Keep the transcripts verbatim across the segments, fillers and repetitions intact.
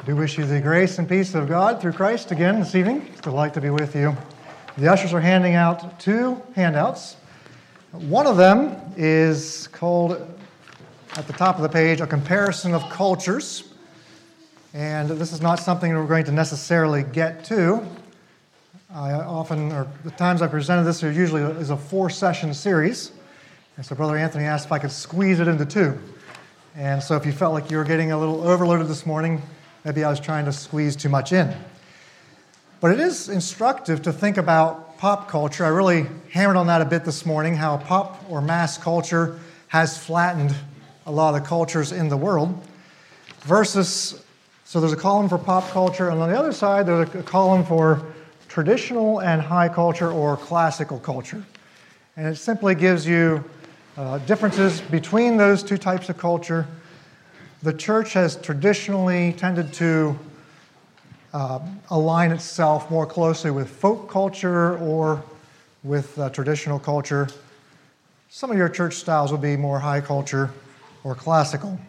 We wish you the grace and peace of God through Christ again this evening. It's a delight to be with you. The ushers are handing out two handouts. One of them is called, at the top of the page, A Comparison of Cultures. And this is not something we're going to necessarily get to. I often, or the times I presented this, there usually is a four-session series. And so Brother Anthony asked if I could squeeze it into two. And so if you felt like you were getting a little overloaded this morning, maybe I was trying to squeeze too much in. But it is instructive to think about pop culture. I really hammered on that a bit this morning, how pop or mass culture has flattened a lot of the cultures in the world. Versus, so there's a column for pop culture, and on the other side, there's a column for traditional and high culture or classical culture. And it simply gives you uh, differences between those two types of culture. The church has traditionally tended to uh, align itself more closely with folk culture or with uh, traditional culture. Some of your church styles will be more high culture or classical.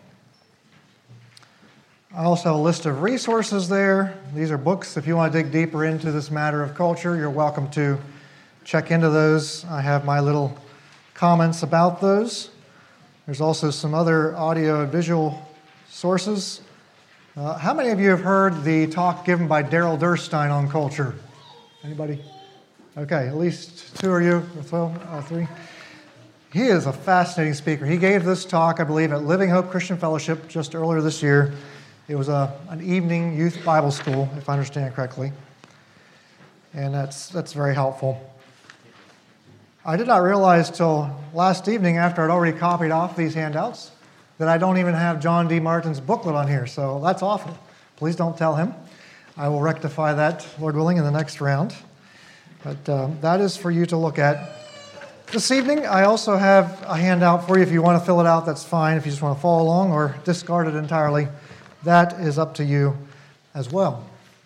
I also have a list of resources there. These are books. If you want to dig deeper into this matter of culture, you're welcome to check into those. I have my little comments about those. There's also some other audio and visual sources. Uh, how many of you have heard the talk given by Daryl Durstein on culture? Anybody? Okay, at least two of you, or uh, three. He is a fascinating speaker. He gave this talk, I believe, at Living Hope Christian Fellowship just earlier this year. It was a, an evening youth Bible school, if I understand correctly. And that's that's very helpful. I did not realize till last evening, after I'd already copied off these handouts, that I don't even have John D. Martin's booklet on here, so that's awful. Please don't tell him. I will rectify that, Lord willing, in the next round. But um, that is for you to look at. This evening, I also have a handout for you. If you want to fill it out, that's fine. If you just want to follow along or discard it entirely, that is up to you as well.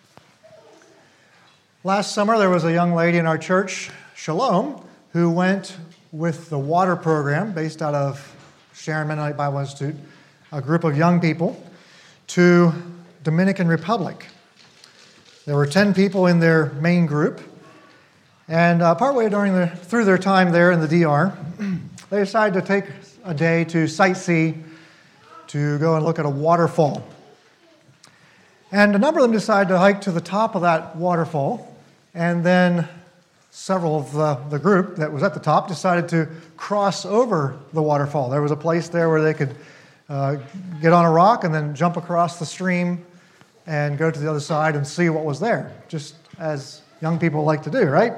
Last summer, there was a young lady in our church, Shalom, who went with the water program based out of Sharon Mennonite Bible Institute, a group of young people, to Dominican Republic. There were ten people in their main group, and uh, partway during the, through their time there in the D R, they decided to take a day to sightsee, to go and look at a waterfall. And a number of them decided to hike to the top of that waterfall, and then several of the, the group that was at the top decided to cross over the waterfall. There was a place there where they could uh, get on a rock and then jump across the stream and go to the other side and see what was there, just as young people like to do, right?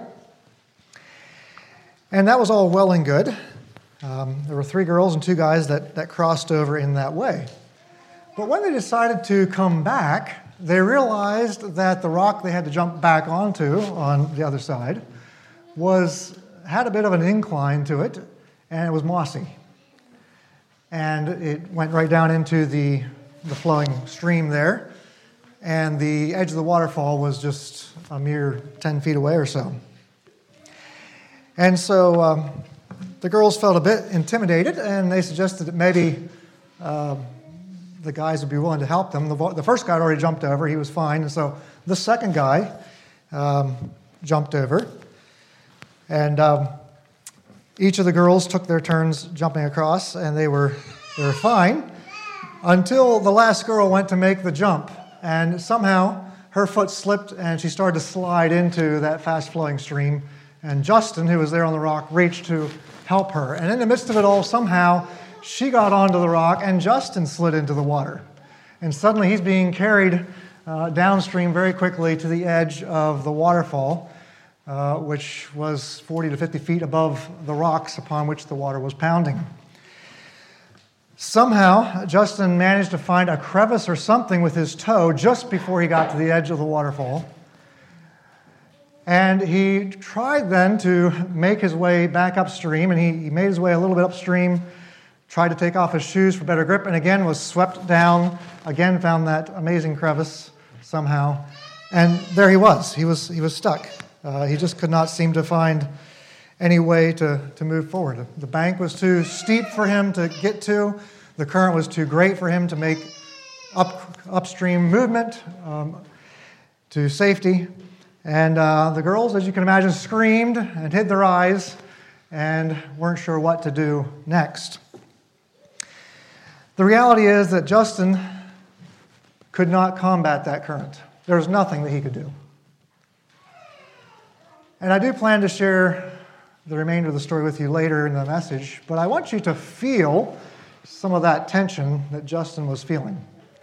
And that was all well and good. Um, there were three girls and two guys that, that crossed over in that way. But when they decided to come back, they realized that the rock they had to jump back onto on the other side was had a bit of an incline to it, and it was mossy. And it went right down into the, the flowing stream there, and the edge of the waterfall was just a mere ten feet away or so. And so um, the girls felt a bit intimidated, and they suggested that maybe uh, the guys would be willing to help them. The, the first guy had already jumped over. He was fine. And so the second guy um, jumped over. And um, each of the girls took their turns jumping across, and they were they were fine until the last girl went to make the jump. And somehow her foot slipped, and she started to slide into that fast-flowing stream. And Justin, who was there on the rock, reached to help her. And in the midst of it all, somehow, she got onto the rock, and Justin slid into the water. And suddenly he's being carried uh, downstream very quickly to the edge of the waterfall, uh, which was forty to fifty feet above the rocks upon which the water was pounding. Somehow, Justin managed to find a crevice or something with his toe just before he got to the edge of the waterfall. And he tried then to make his way back upstream, and he, he made his way a little bit upstream, tried to take off his shoes for better grip, and again was swept down, again found that amazing crevice somehow, and there he was. He was he was stuck. Uh, he just could not seem to find any way to, to move forward. The bank was too steep for him to get to. The current was too great for him to make up, upstream movement um, to safety. And uh, the girls, as you can imagine, screamed and hid their eyes and weren't sure what to do next. The reality is that Justin could not combat that current. There was nothing that he could do. And I do plan to share the remainder of the story with you later in the message, but I want you to feel some of that tension that Justin was feeling.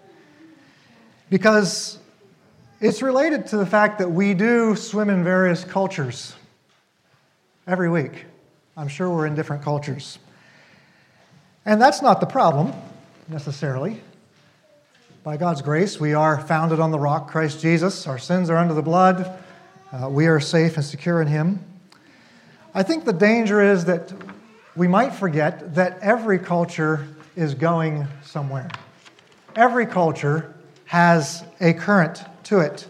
Because it's related to the fact that we do swim in various cultures every week. I'm sure we're in different cultures. And that's not the problem, necessarily. By God's grace, we are founded on the rock, Christ Jesus. Our sins are under the blood. Uh, we are safe and secure in Him. I think the danger is that we might forget that every culture is going somewhere. Every culture has a current to it.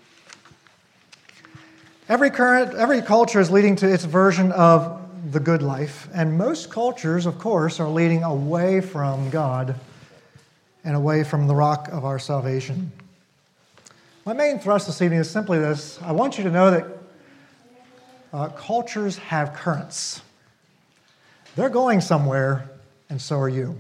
Every current, every culture is leading to its version of the good life, and most cultures, of course, are leading away from God and away from the rock of our salvation. My main thrust this evening is simply this. I want you to know that uh, cultures have currents. They're going somewhere, and so are you.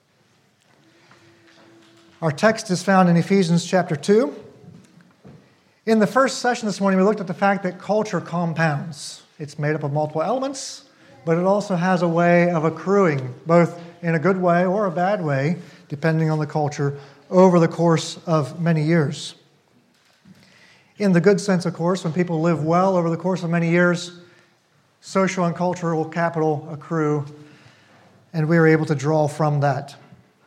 Our text is found in Ephesians chapter two. In the first session this morning, we looked at the fact that culture compounds. It's made up of multiple elements, but it also has a way of accruing, both in a good way or a bad way, depending on the culture, over the course of many years. In the good sense, of course, when people live well over the course of many years, social and cultural capital accrue, and we are able to draw from that.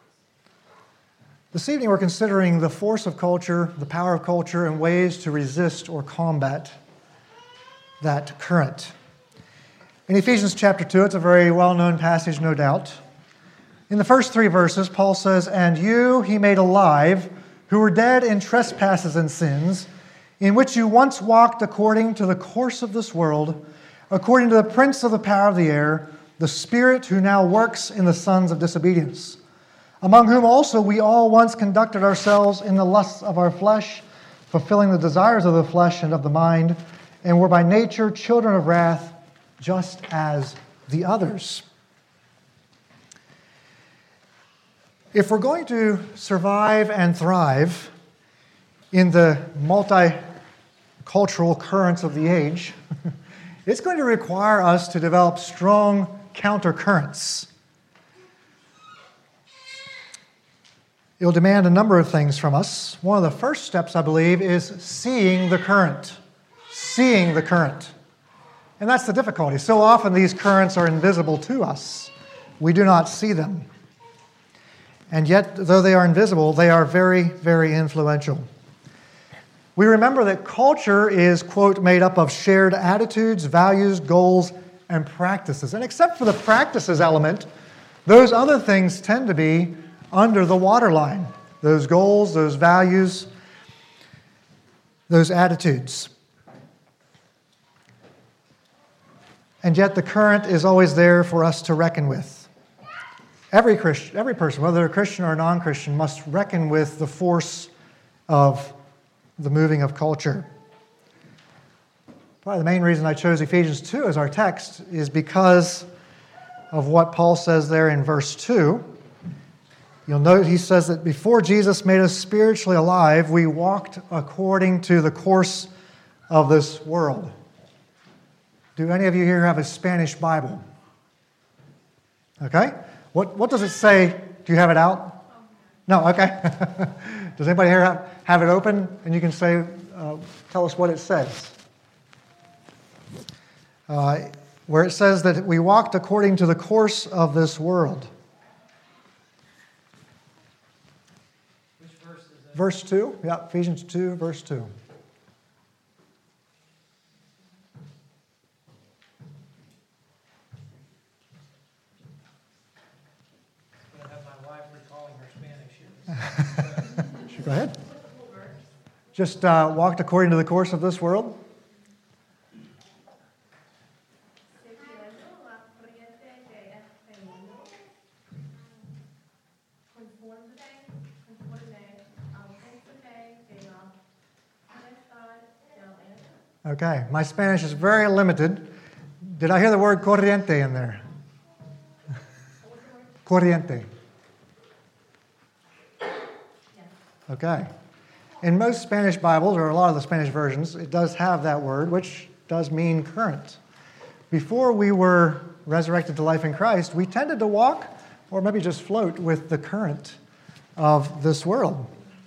This evening we're considering the force of culture, the power of culture, and ways to resist or combat that current. In Ephesians chapter two, it's a very well-known passage, no doubt. In the first three verses, Paul says, "And you he made alive, who were dead in trespasses and sins, in which you once walked according to the course of this world, according to the prince of the power of the air, the spirit who now works in the sons of disobedience, among whom also we all once conducted ourselves in the lusts of our flesh, fulfilling the desires of the flesh and of the mind, and were by nature children of wrath, just as the others." If we're going to survive and thrive in the multicultural currents of the age, it's going to require us to develop strong countercurrents. It will demand a number of things from us. One of the first steps, I believe, is seeing the current. Seeing the current. And that's the difficulty. So often these currents are invisible to us. We do not see them. And yet, though they are invisible, they are very, very influential. We remember that culture is, quote, made up of shared attitudes, values, goals, and practices. And except for the practices element, those other things tend to be under the waterline. Those goals, those values, those attitudes. And yet the current is always there for us to reckon with. Every Christian, every person, whether a Christian or a non-Christian, must reckon with the force of the moving of culture. Probably the main reason I chose Ephesians two as our text is because of what Paul says there in verse two. You'll note he says that before Jesus made us spiritually alive, we walked according to the course of this world. Do any of you here have a Spanish Bible? Okay. What, what does it say? Do you have it out? No? Okay. Does anybody here have, have it open? And you can say, uh, tell us what it says. Uh, where it says that we walked according to the course of this world. Which verse is that? Verse two. Yeah, Ephesians two, verse two. Go ahead. Just uh, walked according to the course of this world. Okay, my Spanish is very limited. Did I hear the word corriente in there? Corriente. Okay. In most Spanish Bibles, or a lot of the Spanish versions, it does have that word, which does mean current. Before we were resurrected to life in Christ, we tended to walk, or maybe just float, with the current of this world.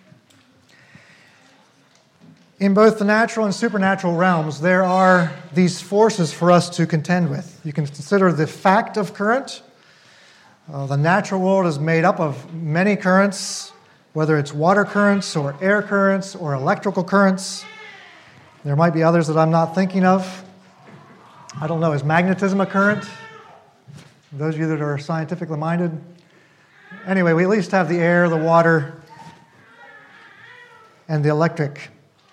In both the natural and supernatural realms, there are these forces for us to contend with. You can consider the fact of current. Uh, the natural world is made up of many currents, whether it's water currents or air currents or electrical currents. There might be others that I'm not thinking of. I don't know, is magnetism a current? Those of you that are scientifically minded. Anyway, we at least have the air, the water, and the electric.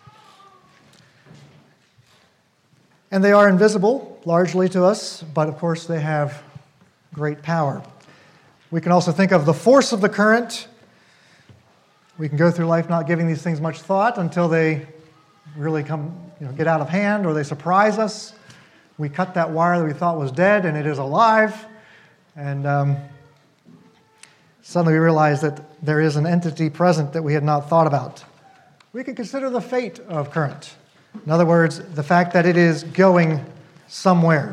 And they are invisible, largely to us, but of course they have great power. We can also think of the force of the current. We can go through life not giving these things much thought until they really come, you know, get out of hand, or they surprise us. We cut that wire that we thought was dead, and it is alive. And um, suddenly we realize that there is an entity present that we had not thought about. We can consider the fate of current. In other words, the fact that it is going somewhere.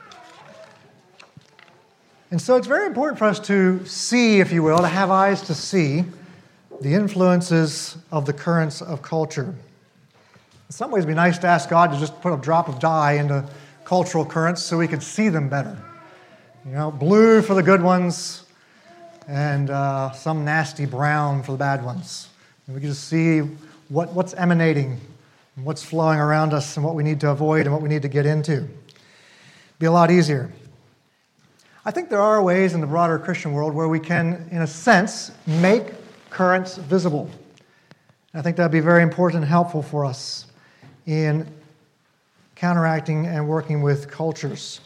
And so it's very important for us to see, if you will, to have eyes to see the influences of the currents of culture. In some ways, it would be nice to ask God to just put a drop of dye into cultural currents so we could see them better. You know, blue for the good ones, and uh, some nasty brown for the bad ones. And we can just see what, what's emanating, and what's flowing around us, and what we need to avoid and what we need to get into. Be a lot easier. I think there are ways in the broader Christian world where we can, in a sense, make currents visible. I think that would be very important and helpful for us in counteracting and working with cultures.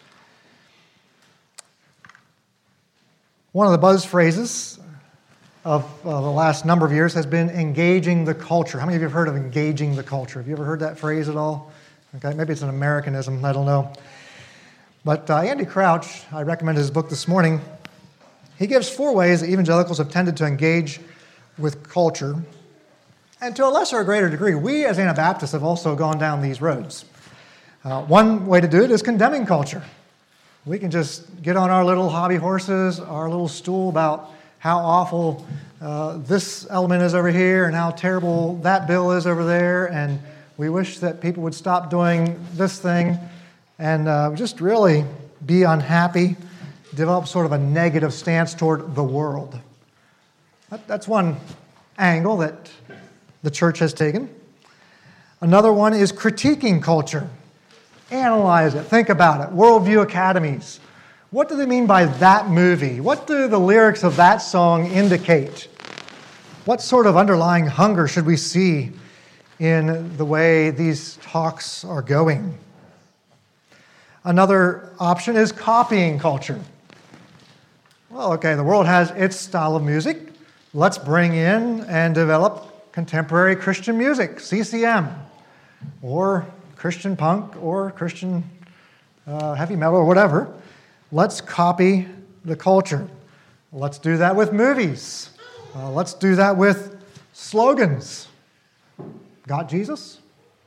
One of the buzz phrases of uh, the last number of years has been engaging the culture. How many of you have heard of engaging the culture? Have you ever heard that phrase at all? Okay, maybe it's an Americanism, I don't know. But uh, Andy Crouch, I recommend his book this morning. He gives four ways that evangelicals have tended to engage with culture. And to a lesser or greater degree, we as Anabaptists have also gone down these roads. Uh, one way to do it is condemning culture. We can just get on our little hobby horses, our little stool about how awful uh, this element is over here and how terrible that bill is over there, and we wish that people would stop doing this thing and uh, just really be unhappy, develop sort of a negative stance toward the world. That, that's one angle that the church has taken. Another one is critiquing culture. Analyze it, think about it. Worldview academies. What do they mean by that movie? What do the lyrics of that song indicate? What sort of underlying hunger should we see in the way these talks are going? Another option is copying culture. Well, okay, the world has its style of music. Let's bring in and develop contemporary Christian music, C C M, or Christian punk, or Christian uh, heavy metal, or whatever. Let's copy the culture. Let's do that with movies. Uh, let's do that with slogans. Got Jesus?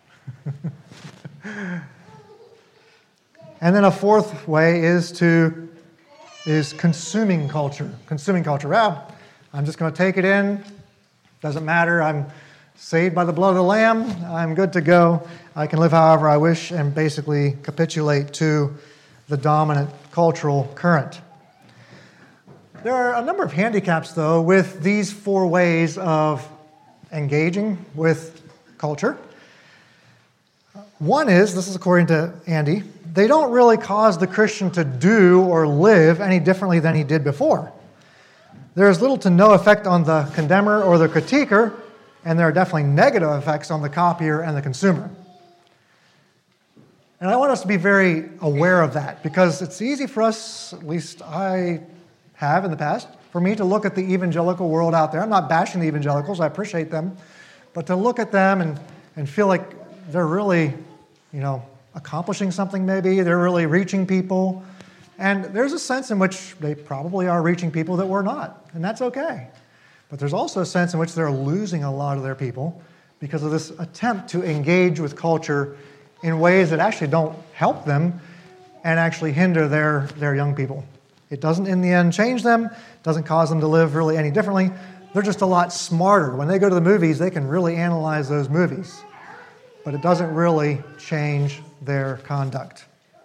And then a fourth way is to is consuming culture. Consuming culture. Well, I'm just going to take it in. Doesn't matter. I'm saved by the blood of the Lamb. I'm good to go. I can live however I wish and basically capitulate to the dominant cultural current. There are a number of handicaps, though, with these four ways of engaging with culture. One is, this is according to Andy, they don't really cause the Christian to do or live any differently than he did before. There is little to no effect on the condemner or the critiquer, and there are definitely negative effects on the copier and the consumer. And I want us to be very aware of that, because it's easy for us, at least I have in the past, for me to look at the evangelical world out there. I'm not bashing the evangelicals, I appreciate them, but to look at them and, and feel like they're really you know, accomplishing something maybe. They're really reaching people. And there's a sense in which they probably are reaching people that we're not, and that's okay. But there's also a sense in which they're losing a lot of their people because of this attempt to engage with culture in ways that actually don't help them and actually hinder their, their young people. It doesn't, in the end, change them, doesn't cause them to live really any differently. They're just a lot smarter. When they go to the movies, they can really analyze those movies. But it doesn't really change their conduct.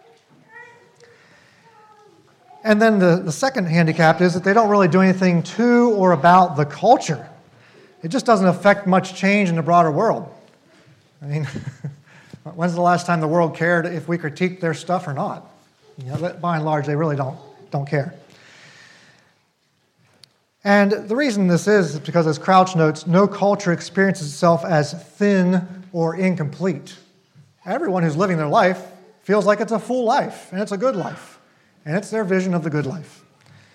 And then the, the second handicap is that they don't really do anything to or about the culture. It just doesn't affect much change in the broader world. I mean, when's the last time the world cared if we critiqued their stuff or not? You know, by and large, they really don't, don't care. And the reason this is, is because, as Crouch notes, no culture experiences itself as thin or incomplete. Everyone who's living their life feels like it's a full life, and it's a good life. And it's their vision of the good life.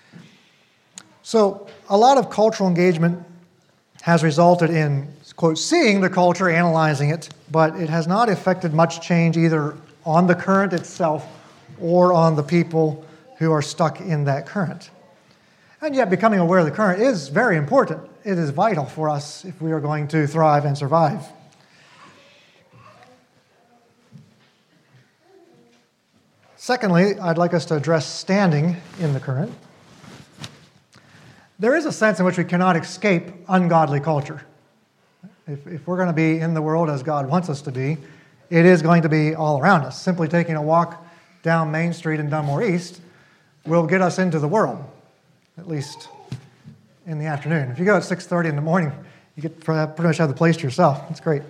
So a lot of cultural engagement has resulted in, quote, seeing the culture, analyzing it, but it has not affected much change either on the current itself or on the people who are stuck in that current. And yet becoming aware of the current is very important. It is vital for us if we are going to thrive and survive. Secondly, I'd like us to address standing in the current. There is a sense in which we cannot escape ungodly culture. If, if we're going to be in the world as God wants us to be, it is going to be all around us. Simply taking a walk down Main Street in Dunmore East will get us into the world, at least in the afternoon. If you go at six thirty in the morning, you get pretty much have the place to yourself. That's great.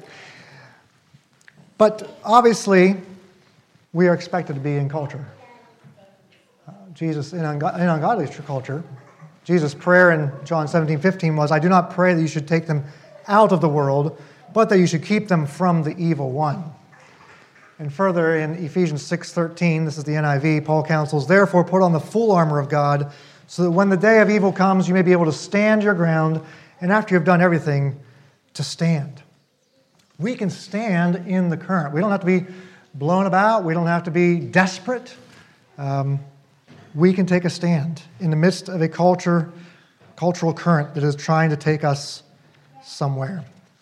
But obviously, we are expected to be in culture. Uh, Jesus, in, ungo- in ungodly culture, Jesus' prayer in John seventeen fifteen was, I do not pray that you should take them out of the world, but that you should keep them from the evil one. And further, in Ephesians six thirteen, this is the N I V, Paul counsels, therefore put on the full armor of God, so that when the day of evil comes, you may be able to stand your ground, and after you've done everything, to stand. We can stand in the current. We don't have to be blown about. We don't have to be desperate. Um, we can take a stand in the midst of a culture, cultural current that is trying to take us somewhere.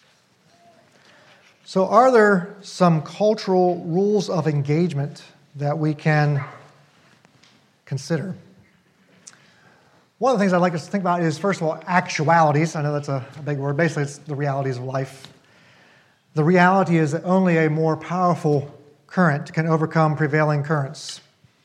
So are there some cultural rules of engagement that we can consider? One of the things I'd like us to think about is, first of all, actualities. I know that's a, a big word. Basically, it's the realities of life. The reality is that only a more powerful current can overcome prevailing currents.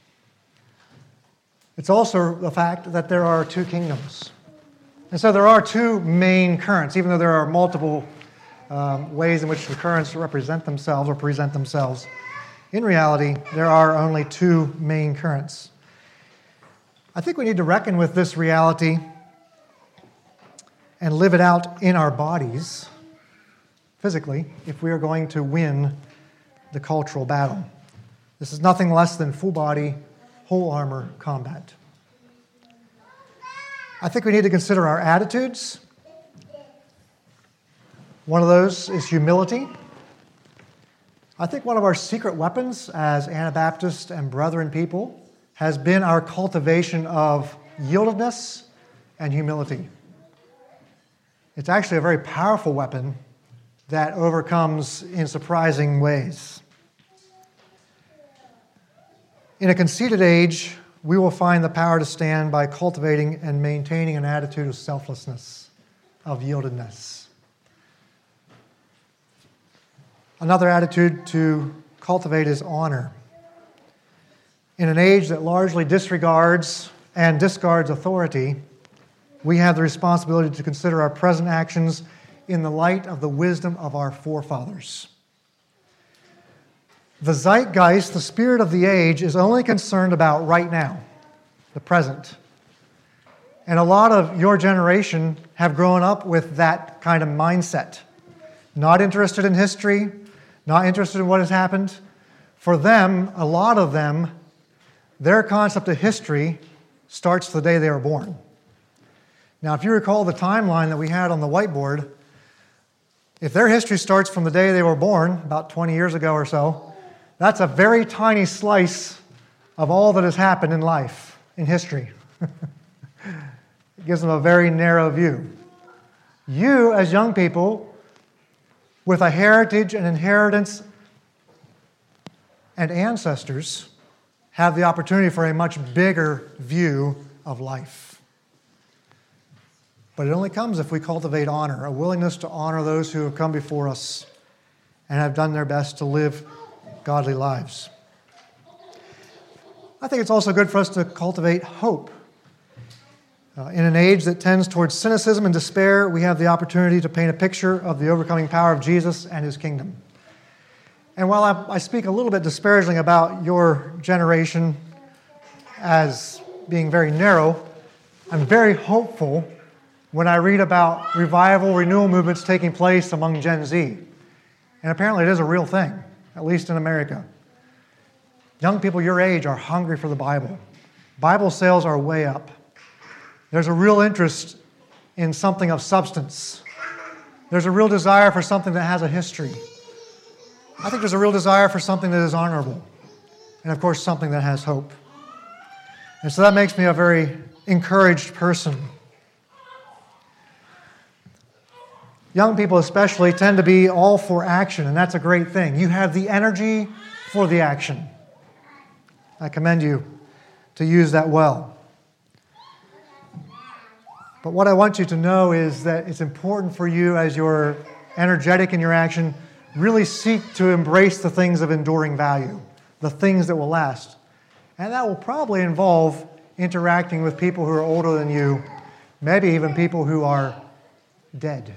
It's also the fact that there are two kingdoms. And so there are two main currents, even though there are multiple um, ways in which the currents represent themselves or present themselves. In reality, there are only two main currents. I think we need to reckon with this reality and live it out in our bodies, physically, if we are going to win the cultural battle. This is nothing less than full body, whole armor combat. I think we need to consider our attitudes. One of those is humility. I think one of our secret weapons as Anabaptist and Brethren people has been our cultivation of yieldedness and humility. It's actually a very powerful weapon that overcomes in surprising ways. In a conceited age, we will find the power to stand by cultivating and maintaining an attitude of selflessness, of yieldedness. Another attitude to cultivate is honor. In an age that largely disregards and discards authority, we have the responsibility to consider our present actions in the light of the wisdom of our forefathers. The zeitgeist, the spirit of the age, is only concerned about right now, the present. And a lot of your generation have grown up with that kind of mindset. Not interested in history, not interested in what has happened. For them, a lot of them, their concept of history starts the day they were born. Now, if you recall the timeline that we had on the whiteboard, if their history starts from the day they were born, about twenty years ago or so, That's a very tiny slice of all that has happened in life, in history. It gives them a very narrow view. You, as young people, with a heritage and inheritance and ancestors, have the opportunity for a much bigger view of life. But it only comes if we cultivate honor, a willingness to honor those who have come before us and have done their best to live godly lives. I think it's also good for us to cultivate hope. Uh, in an age that tends towards cynicism and despair, we have the opportunity to paint a picture of the overcoming power of Jesus and his kingdom. And while I, I speak a little bit disparagingly about your generation as being very narrow, I'm very hopeful when I read about revival, renewal movements taking place among Gen Z. And apparently it is a real thing, at least in America. Young people your age are hungry for the Bible. Bible sales are way up. There's a real interest in something of substance. There's a real desire for something that has a history. I think there's a real desire for something that is honorable. And of course, something that has hope. And so that makes me a very encouraged person. Young people especially tend to be all for action, and that's a great thing. You have the energy for the action. I commend you to use that well. But what I want you to know is that it's important for you, as you're energetic in your action, really seek to embrace the things of enduring value, the things that will last. And that will probably involve interacting with people who are older than you, maybe even people who are dead.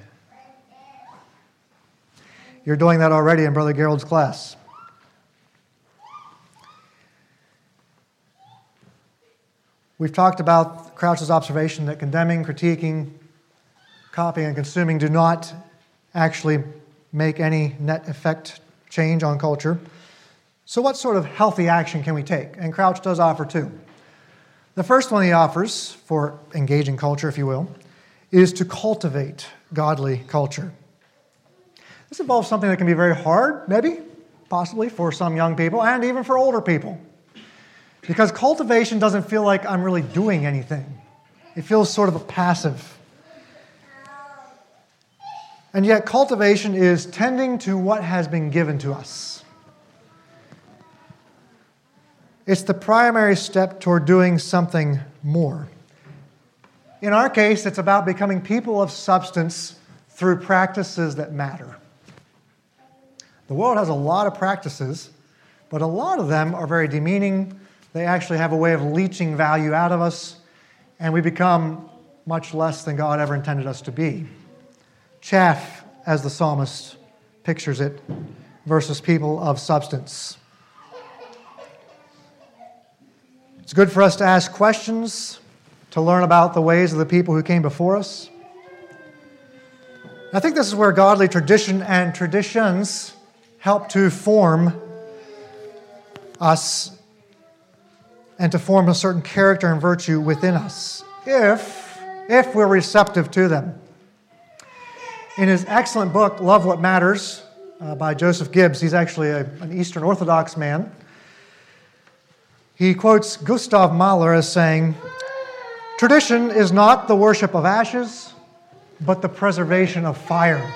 You're doing that already in Brother Gerald's class. We've talked about Crouch's observation that condemning, critiquing, copying, and consuming do not actually make any net effect change on culture. So what sort of healthy action can we take? And Crouch does offer two. The first one he offers, for engaging culture, if you will, is to cultivate godly culture. This involves something that can be very hard, maybe, possibly, for some young people, and even for older people. Because cultivation doesn't feel like I'm really doing anything. It feels sort of a passive. And yet cultivation is tending to what has been given to us. It's the primary step toward doing something more. In our case, it's about becoming people of substance through practices that matter. The world has a lot of practices, but a lot of them are very demeaning. They actually have a way of leaching value out of us, and we become much less than God ever intended us to be. Chaff, as the psalmist pictures it, versus people of substance. It's good for us to ask questions, to learn about the ways of the people who came before us. I think this is where godly tradition and traditions help to form us and to form a certain character and virtue within us, if, if we're receptive to them. In his excellent book, Love What Matters, uh, by Joseph Gibbs, he's actually a, an Eastern Orthodox man, he quotes Gustav Mahler as saying, "Tradition is not the worship of ashes, but the preservation of fire."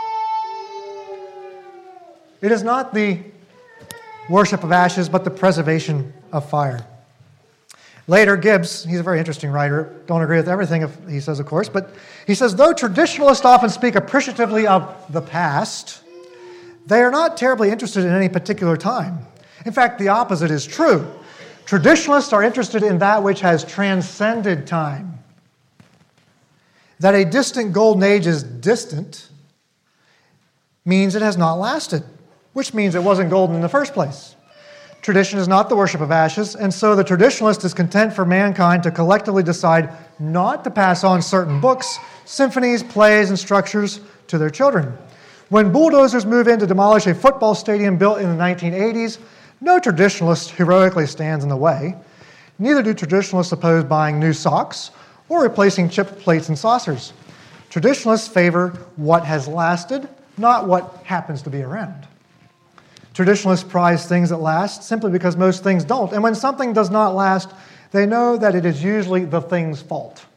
It is not the worship of ashes, but the preservation of fire. Later, Gibbs, he's a very interesting writer, don't agree with everything he says, of course, but he says, though traditionalists often speak appreciatively of the past, they are not terribly interested in any particular time. In fact, the opposite is true. Traditionalists are interested in that which has transcended time. That a distant golden age is distant means it has not lasted, which means it wasn't golden in the first place. Tradition is not the worship of ashes, and so the traditionalist is content for mankind to collectively decide not to pass on certain books, symphonies, plays, and structures to their children. When bulldozers move in to demolish a football stadium built in the nineteen eighties, no traditionalist heroically stands in the way. Neither do traditionalists oppose buying new socks or replacing chip plates and saucers. Traditionalists favor what has lasted, not what happens to be around. Traditionalists prize things that last simply because most things don't. And when something does not last, they know that it is usually the thing's fault.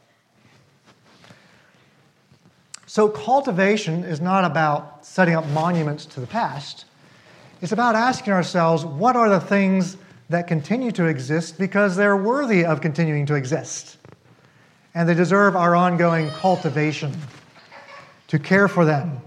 So cultivation is not about setting up monuments to the past. It's about asking ourselves, what are the things that continue to exist because they're worthy of continuing to exist? And they deserve our ongoing cultivation, to care for them.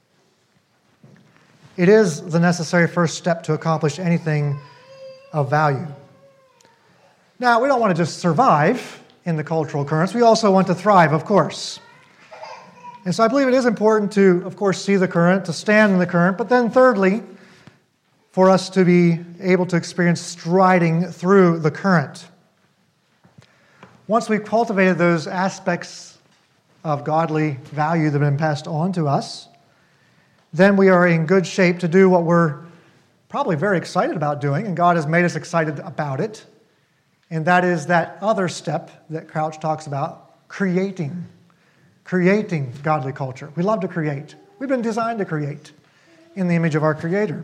It is the necessary first step to accomplish anything of value. Now, we don't want to just survive in the cultural currents. We also want to thrive, of course. And so I believe it is important to, of course, see the current, to stand in the current, but then thirdly, for us to be able to experience striding through the current. Once we've cultivated those aspects of godly value that have been passed on to us, then we are in good shape to do what we're probably very excited about doing, and God has made us excited about it, and that is that other step that Crouch talks about, creating. Creating godly culture. We love to create. We've been designed to create in the image of our Creator.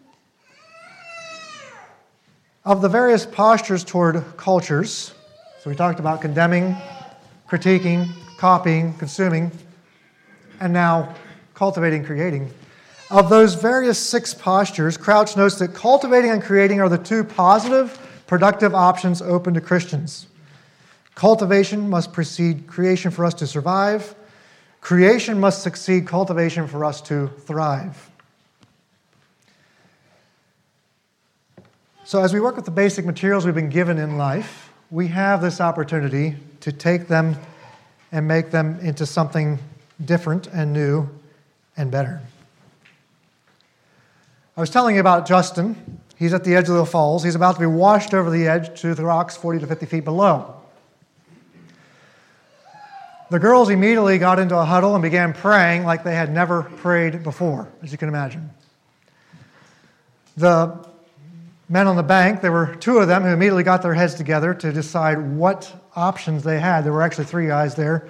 Of the various postures toward cultures, so we talked about condemning, critiquing, copying, consuming, and now cultivating, creating. Of those various six postures, Crouch notes that cultivating and creating are the two positive, productive options open to Christians. Cultivation must precede creation for us to survive. Creation must succeed cultivation for us to thrive. So as we work with the basic materials we've been given in life, we have this opportunity to take them and make them into something different and new and better. I was telling you about Justin. He's at the edge of the falls. He's about to be washed over the edge to the rocks forty to fifty feet below. The girls immediately got into a huddle and began praying like they had never prayed before, as you can imagine. The men on the bank, there were two of them who immediately got their heads together to decide what options they had. There were actually three guys there.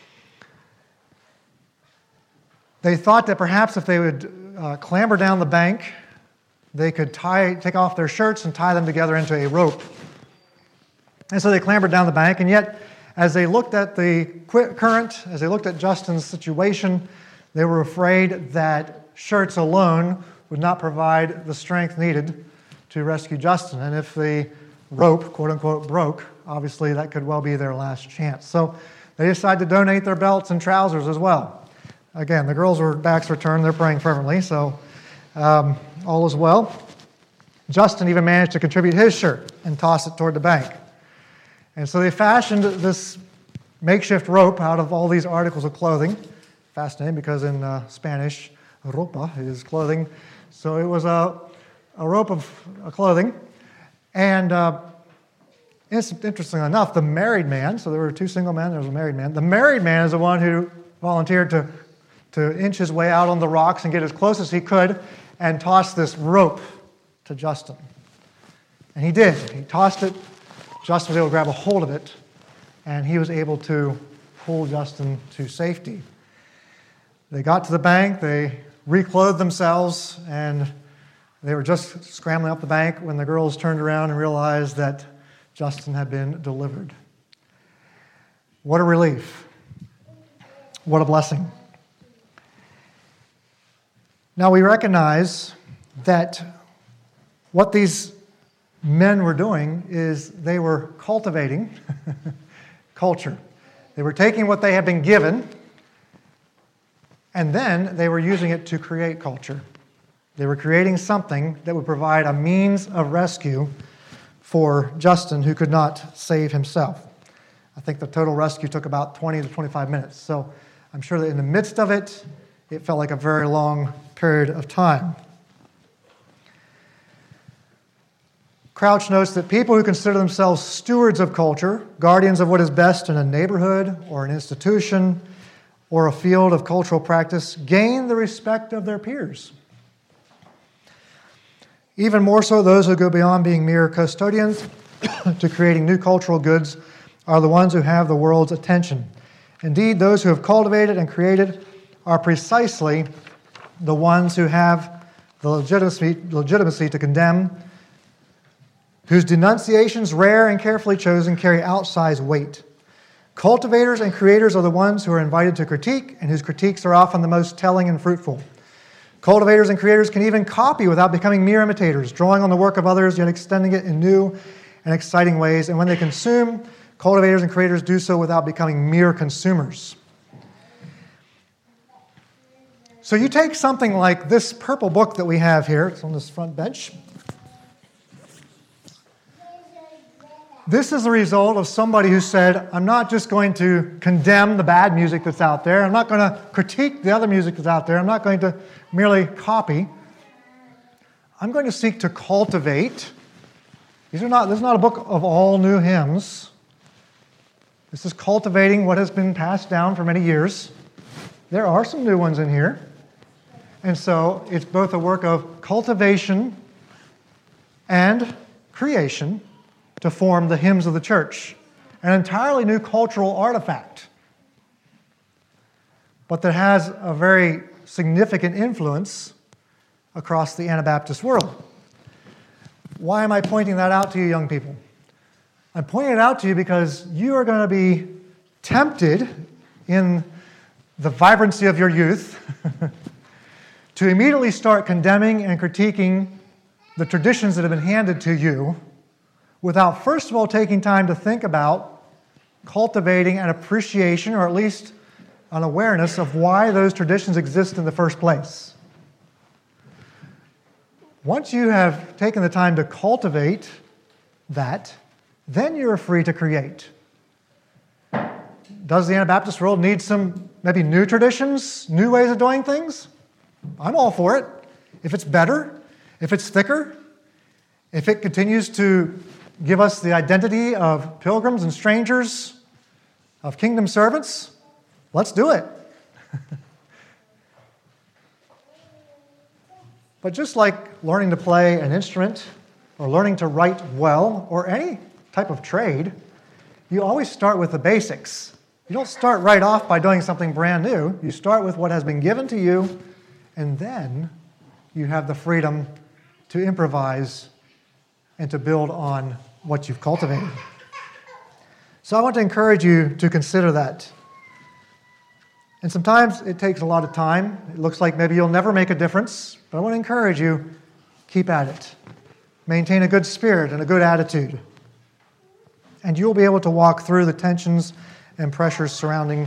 They thought that perhaps if they would uh, clamber down the bank, they could tie, take off their shirts and tie them together into a rope. And so they clambered down the bank, and yet as they looked at the current, as they looked at Justin's situation, they were afraid that shirts alone would not provide the strength needed to rescue Justin. And if the rope, quote unquote, broke, obviously that could well be their last chance. So they decided to donate their belts and trousers as well. Again, the girls' were, backs were turned, they're praying fervently, so um, all is well. Justin even managed to contribute his shirt and toss it toward the bank. And so they fashioned this makeshift rope out of all these articles of clothing. Fascinating, because in uh, Spanish, ropa is clothing. So it was a, a rope of uh, clothing. And uh, interestingly enough, the married man, so there were two single men, there was a married man. The married man is the one who volunteered to, to inch his way out on the rocks and get as close as he could and toss this rope to Justin. And he did. He tossed it. Justin was able to grab a hold of it, and he was able to pull Justin to safety. They got to the bank, they reclothed themselves, and they were just scrambling up the bank when the girls turned around and realized that Justin had been delivered. What a relief. What a blessing. Now we recognize that what these men were doing is they were cultivating culture. They were taking what they had been given, and then they were using it to create culture. They were creating something that would provide a means of rescue for Justin, who could not save himself. I think the total rescue took about twenty to twenty-five minutes. So I'm sure that in the midst of it, it felt like a very long period of time. Crouch notes that people who consider themselves stewards of culture, guardians of what is best in a neighborhood or an institution or a field of cultural practice, gain the respect of their peers. Even more so, those who go beyond being mere custodians to creating new cultural goods are the ones who have the world's attention. Indeed, those who have cultivated and created are precisely the ones who have the legitimacy, legitimacy to condemn, whose denunciations, rare and carefully chosen, carry outsized weight. Cultivators and creators are the ones who are invited to critique, and whose critiques are often the most telling and fruitful. Cultivators and creators can even copy without becoming mere imitators, drawing on the work of others, yet extending it in new and exciting ways. And when they consume, cultivators and creators do so without becoming mere consumers. So you take something like this purple book that we have here. It's on this front bench. This is the result of somebody who said, I'm not just going to condemn the bad music that's out there. I'm not going to critique the other music that's out there. I'm not going to merely copy. I'm going to seek to cultivate. These are not, this is not a book of all new hymns. This is cultivating what has been passed down for many years. There are some new ones in here. And so it's both a work of cultivation and creation to form the hymns of the church, an entirely new cultural artifact, but that has a very significant influence across the Anabaptist world. Why am I pointing that out to you, young people? I'm pointing it out to you because you are going to be tempted in the vibrancy of your youth to immediately start condemning and critiquing the traditions that have been handed to you without first of all taking time to think about cultivating an appreciation, or at least an awareness of why those traditions exist in the first place. Once you have taken the time to cultivate that, then you're free to create. Does the Anabaptist world need some maybe new traditions, new ways of doing things? I'm all for it. If it's better, if it's thicker, if it continues to give us the identity of pilgrims and strangers, of kingdom servants, let's do it. But just like learning to play an instrument or learning to write well or any type of trade, you always start with the basics. You don't start right off by doing something brand new. You start with what has been given to you, and then you have the freedom to improvise and to build on what you've cultivated. So I want to encourage you to consider that. And sometimes it takes a lot of time. It looks like maybe you'll never make a difference, but I want to encourage you, keep at it. Maintain a good spirit and a good attitude. And you'll be able to walk through the tensions and pressures surrounding,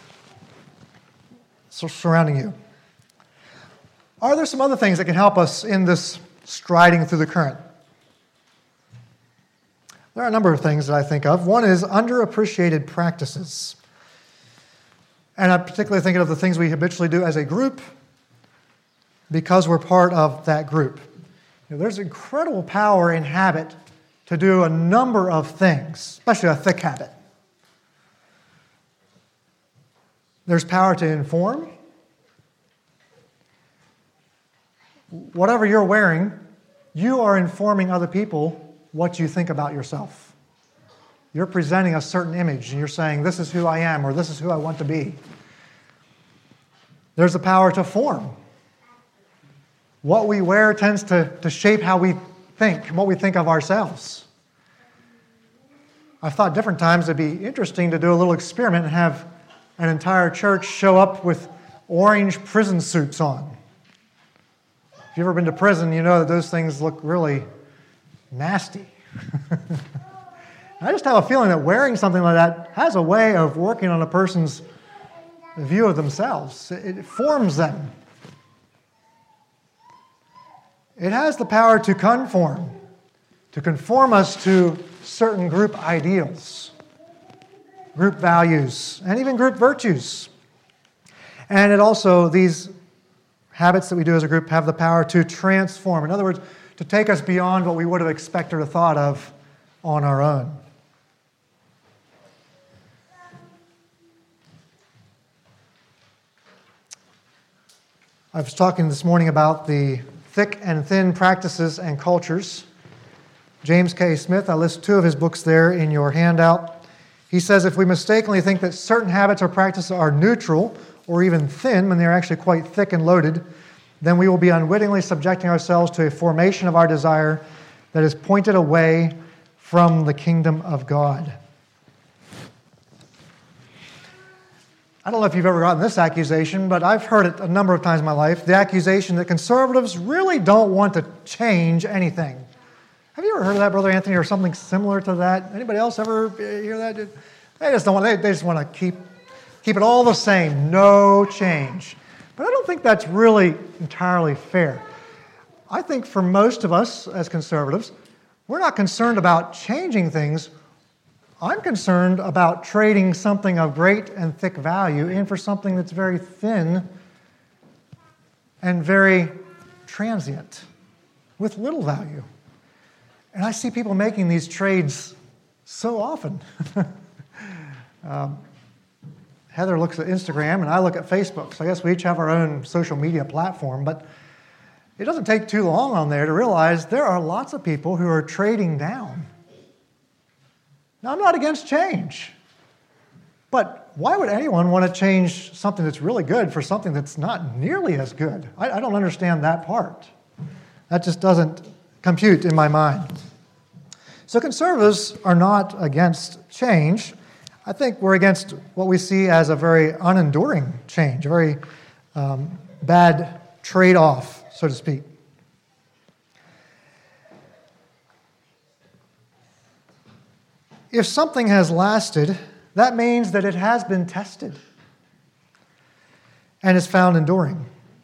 surrounding you. Are there some other things that can help us in this striding through the current? There are a number of things that I think of. One is underappreciated practices. And I'm particularly thinking of the things we habitually do as a group because we're part of that group. You know, there's incredible power in habit to do a number of things, especially a thick habit. There's power to inform. Whatever you're wearing, you are informing other people what you think about yourself. You're presenting a certain image, and you're saying, this is who I am, or this is who I want to be. There's the power to form. What we wear tends to, to shape how we think, and what we think of ourselves. I've thought different times it'd be interesting to do a little experiment and have an entire church show up with orange prison suits on. If you've ever been to prison, you know that those things look really nasty. I just have a feeling that wearing something like that has a way of working on a person's view of themselves. It forms them. It has the power to conform, to conform us to certain group ideals, group values, and even group virtues. And it also, these habits that we do as a group have the power to transform. In other words, to take us beyond what we would have expected or thought of on our own. I was talking this morning about the thick and thin practices and cultures. James K. Smith, I list two of his books there in your handout. He says if we mistakenly think that certain habits or practices are neutral or even thin when they're actually quite thick and loaded, then we will be unwittingly subjecting ourselves to a formation of our desire that is pointed away from the kingdom of God. I don't know if you've ever gotten this accusation, but I've heard it a number of times in my life, the accusation that conservatives really don't want to change anything. Have you ever heard of that, Brother Anthony, or something similar to that? Anybody else ever hear that? They just don't want, they, they just want to keep, keep it all the same, no change. But I don't think that's really entirely fair. I think for most of us as conservatives, we're not concerned about changing things. I'm concerned about trading something of great and thick value in for something that's very thin and very transient with little value. And I see people making these trades so often. um, Heather looks at Instagram and I look at Facebook, so I guess we each have our own social media platform, but it doesn't take too long on there to realize there are lots of people who are trading down. Now, I'm not against change, but why would anyone want to change something that's really good for something that's not nearly as good? I, I don't understand that part. That just doesn't compute in my mind. So conservatives are not against change. I think we're against what we see as a very unenduring change, a very um, bad trade-off, so to speak. If something has lasted, that means that it has been tested and is found enduring.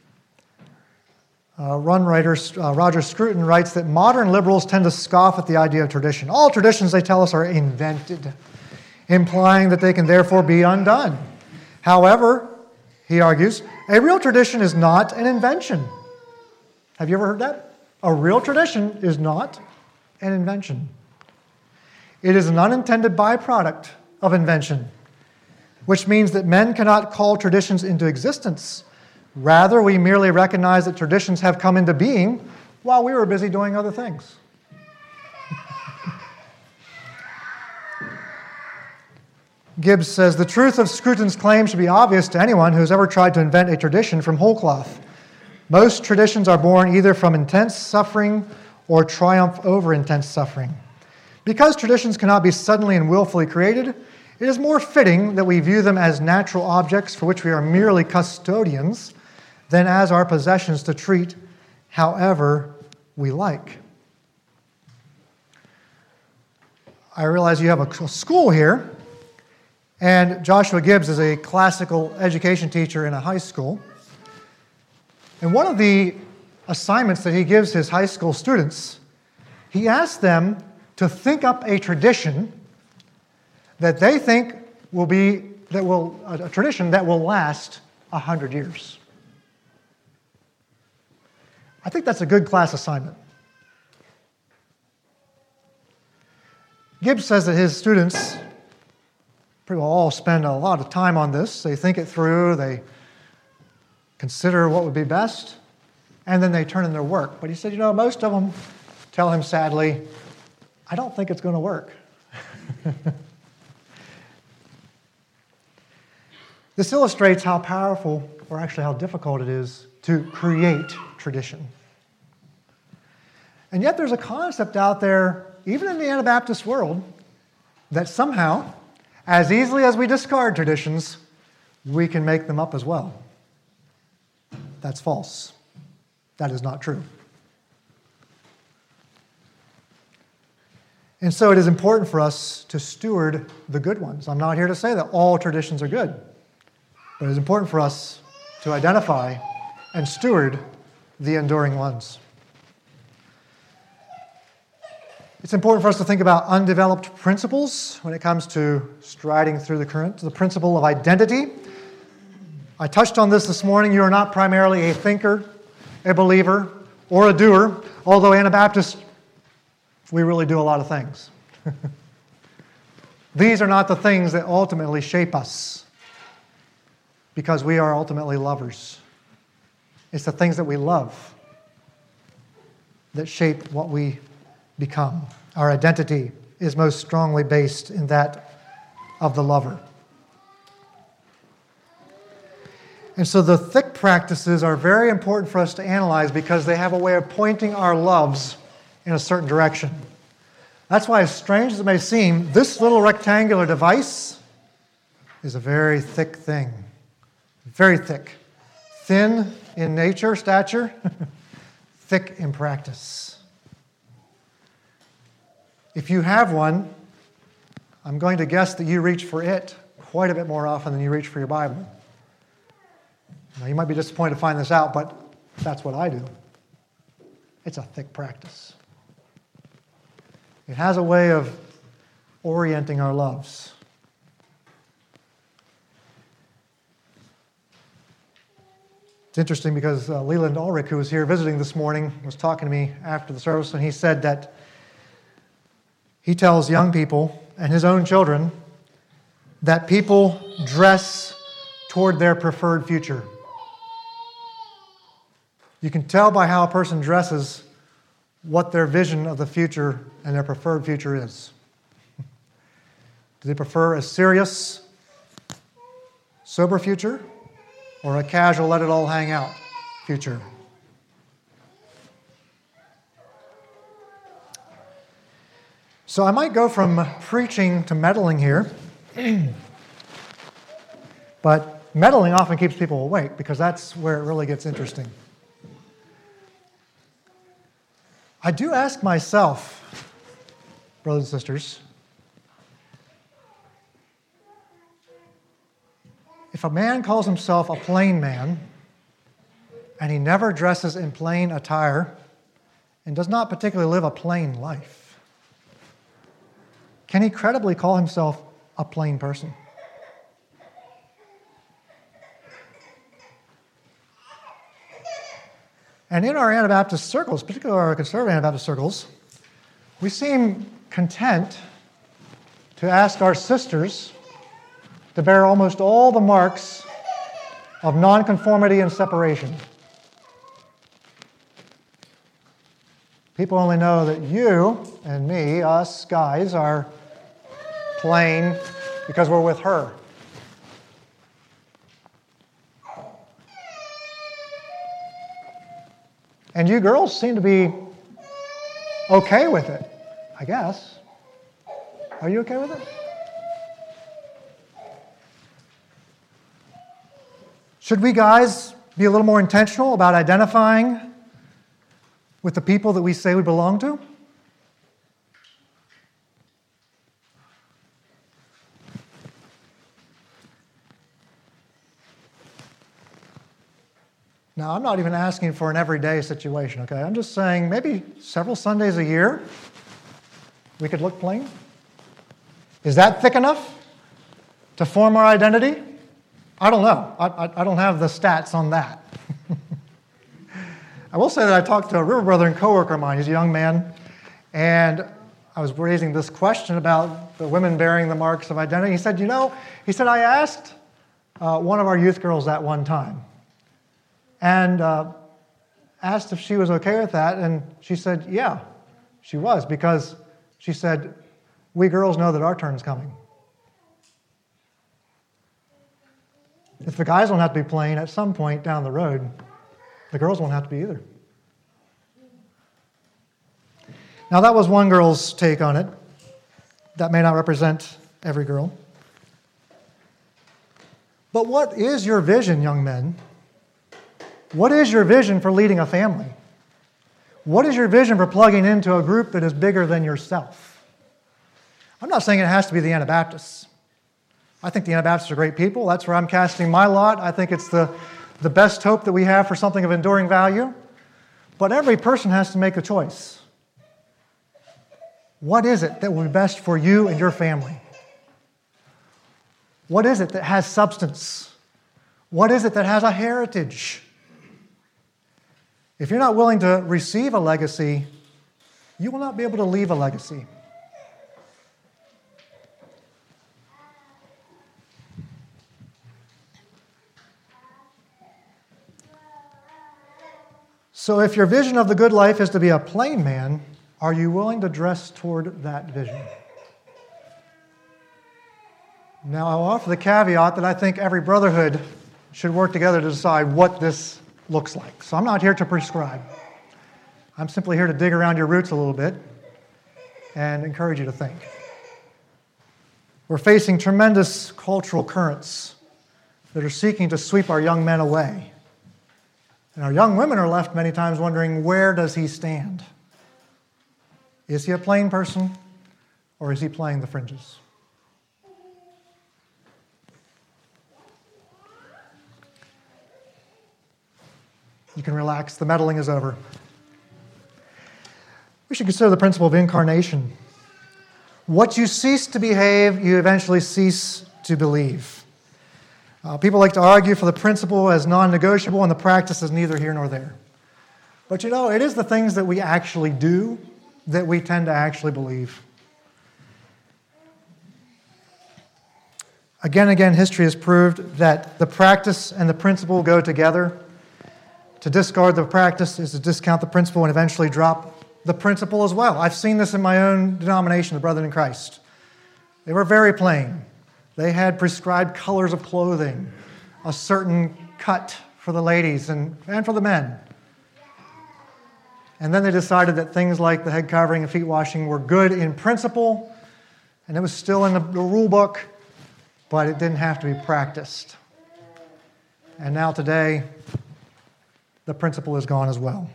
Uh, run writer uh, Roger Scruton writes that modern liberals tend to scoff at the idea of tradition. All traditions, they tell us, are invented, implying that they can therefore be undone. However, he argues, a real tradition is not an invention. Have you ever heard that? A real tradition is not an invention. It is an unintended byproduct of invention, which means that men cannot call traditions into existence. Rather, we merely recognize that traditions have come into being while we were busy doing other things. Gibbs says, the truth of Scruton's claim should be obvious to anyone who has ever tried to invent a tradition from whole cloth. Most traditions are born either from intense suffering or triumph over intense suffering. Because traditions cannot be suddenly and willfully created, it is more fitting that we view them as natural objects for which we are merely custodians than as our possessions to treat however we like. I realize you have a school here, and Joshua Gibbs is a classical education teacher in a high school. And one of the assignments that he gives his high school students, he asks them to think up a tradition that they think will be, that will, a tradition that will last a hundred years. I think that's a good class assignment. Gibbs says that his students pretty well all spend a lot of time on this. They think it through, they consider what would be best, and then they turn in their work. But he said, you know, most of them tell him sadly, I don't think it's going to work. This illustrates how powerful, or actually how difficult it is, to create tradition. And yet there's a concept out there, even in the Anabaptist world, that somehow, as easily as we discard traditions, we can make them up as well. That's false. That is not true. And so it is important for us to steward the good ones. I'm not here to say that all traditions are good, but it is important for us to identify and steward the enduring ones. It's important for us to think about undeveloped principles when it comes to striding through the current. The principle of identity. I touched on this this morning. You are not primarily a thinker, a believer, or a doer, although Anabaptists, we really do a lot of things. These are not the things that ultimately shape us, because we are ultimately lovers. It's the things that we love that shape what we become. Our identity is most strongly based in that of the lover. And so the thick practices are very important for us to analyze because they have a way of pointing our loves in a certain direction. That's why, as strange as it may seem, this little rectangular device is a very thick thing. Very thick. Thin in nature, stature, thick in practice. If you have one, I'm going to guess that you reach for it quite a bit more often than you reach for your Bible. Now, you might be disappointed to find this out, but that's what I do. It's a thick practice. It has a way of orienting our loves. It's interesting because uh, Leland Ulrich, who was here visiting this morning, was talking to me after the service, and he said that he tells young people and his own children that people dress toward their preferred future. You can tell by how a person dresses what their vision of the future and their preferred future is. Do they prefer a serious, sober future or a casual, let it all hang out future? So I might go from preaching to meddling here, but meddling often keeps people awake because that's where it really gets interesting. I do ask myself, brothers and sisters, if a man calls himself a plain man and he never dresses in plain attire and does not particularly live a plain life, can he credibly call himself a plain person? And in our Anabaptist circles, particularly our conservative Anabaptist circles, we seem content to ask our sisters to bear almost all the marks of nonconformity and separation. People only know that you and me, us guys, are plain because we're with her. And you girls seem to be okay with it, I guess. Are you okay with it? Should we guys be a little more intentional about identifying with the people that we say we belong to? Now, I'm not even asking for an everyday situation, okay? I'm just saying maybe several Sundays a year we could look plain. Is that thick enough to form our identity? I don't know. I, I, I don't have the stats on that. I will say that I talked to a River Brother and coworker of mine. He's a young man, and I was raising this question about the women bearing the marks of identity. He said, you know, he said, I asked uh, one of our youth girls that one time, and uh, asked if she was okay with that, and she said, yeah, she was, because she said, we girls know that our turn's coming. If the guys don't have to be plain, at some point down the road, the girls won't have to be either. Now, that was one girl's take on it. That may not represent every girl. But what is your vision, young men? What is your vision for leading a family? What is your vision for plugging into a group that is bigger than yourself? I'm not saying it has to be the Anabaptists. I think the Anabaptists are great people. That's where I'm casting my lot. I think it's the, the best hope that we have for something of enduring value. But every person has to make a choice. What is it that will be best for you and your family? What is it that has substance? What is it that has a heritage? If you're not willing to receive a legacy, you will not be able to leave a legacy. So if your vision of the good life is to be a plain man, are you willing to dress toward that vision? Now, I'll offer the caveat that I think every brotherhood should work together to decide what this looks like. So I'm not here to prescribe. I'm simply here to dig around your roots a little bit and encourage you to think. We're facing tremendous cultural currents that are seeking to sweep our young men away. And our young women are left many times wondering, where does he stand? Is he a plain person, or is he playing the fringes? You can relax. The meddling is over. We should consider the principle of incarnation. What you cease to behave, you eventually cease to believe. Uh, people like to argue for the principle as non-negotiable and the practice as neither here nor there. But you know, it is the things that we actually do that we tend to actually believe. Again and again, history has proved that the practice and the principle go together. To discard the practice is to discount the principle and eventually drop the principle as well. I've seen this in my own denomination, the Brethren in Christ. They were very plain. They had prescribed colors of clothing, a certain cut for the ladies and, and for the men. And then they decided that things like the head covering and feet washing were good in principle, and it was still in the, the rule book, but it didn't have to be practiced. And now today, the principle is gone as well.